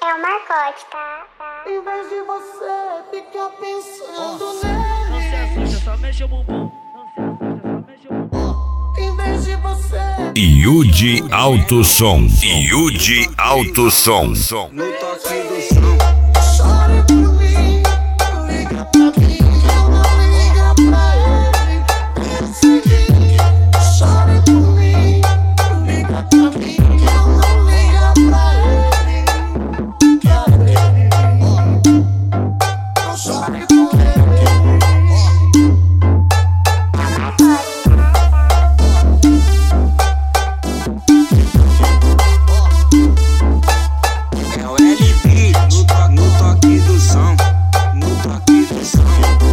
É o Marcote, tá? Em vez de você ficar pensando Não se nele, assusta, só mexe o bumbum. Não se assusta, só mexe o bumbum. em vez de você Yudi Alto Som. Yudi Alto Som. No toque do som. chore por mim, liga pra mim, eu não liga pra ele. Chore por mim, liga pra mim, eu não liga pra ele. Não chore por ele. É o LB no toque do som. No toque do som.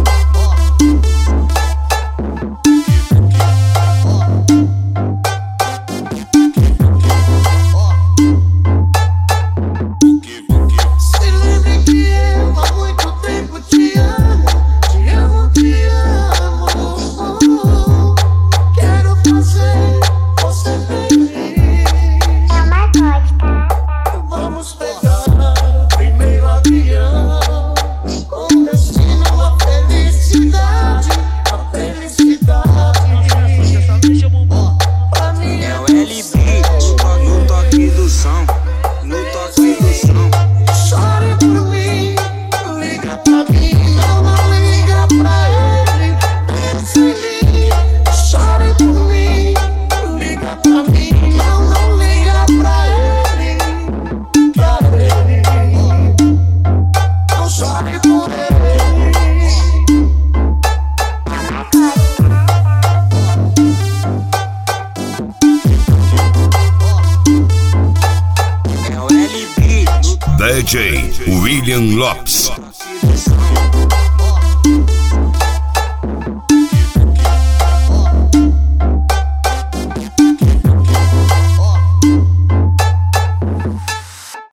Se lembre que eu há muito tempo te amo, te amo, te amo. Quero fazer você feliz. É o Marcote, tá? Vamos pegar primeiro avião, com destino à felicidade, a felicidade. Não se assusta, só mexe o bumbum. Pra mim É o LB no toque do som. No toque do som. chore por mim, liga pra mim, não liga pra ele. Chore por mim, liga pra mim, não liga pra ele. Não chore por ele. É o LB DJ William Lopes. no toque do som.